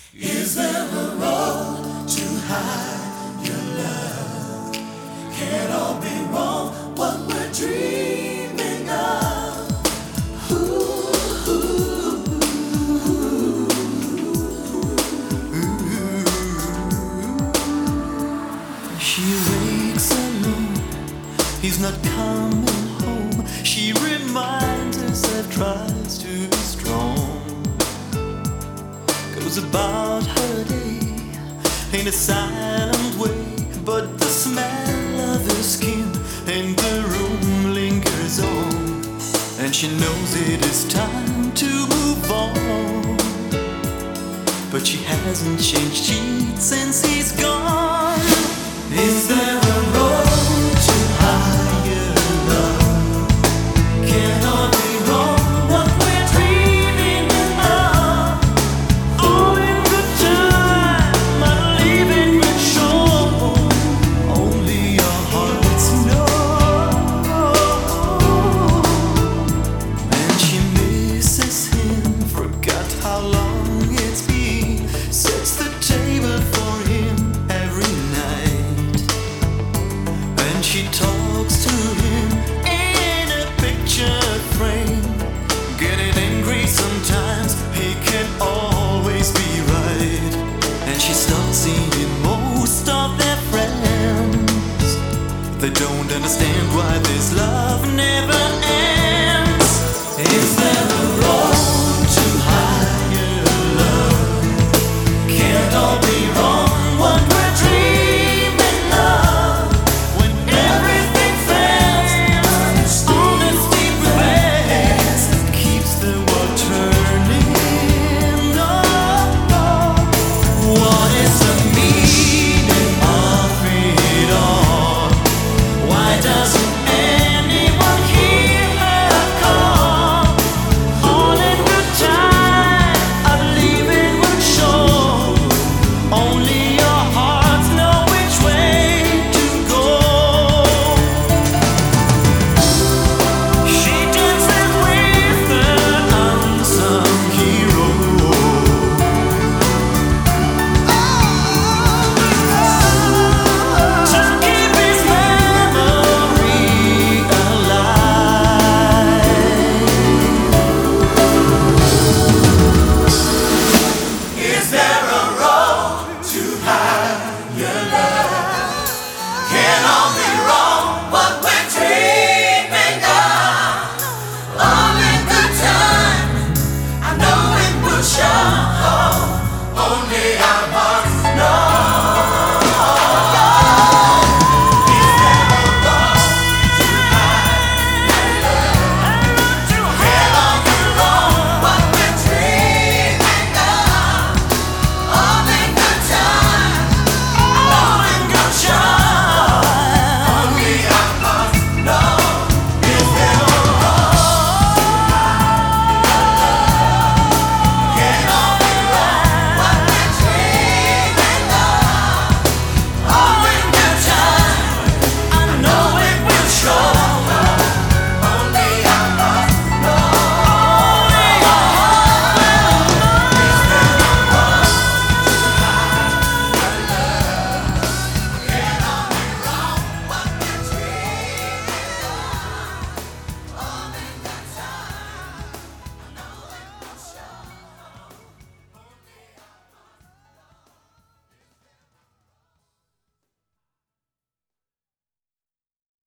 Is there a road to hide your love? Can't all be wrong what we're dreaming of. Ooh, ooh, ooh. She wakes alone, he's not coming home. She reminds herself, tries to be strong. Goes about her day in a silent way, but the smell of her skin in the room lingers on, and she knows it is time to move on. But she hasn't changed sheets since he's gone.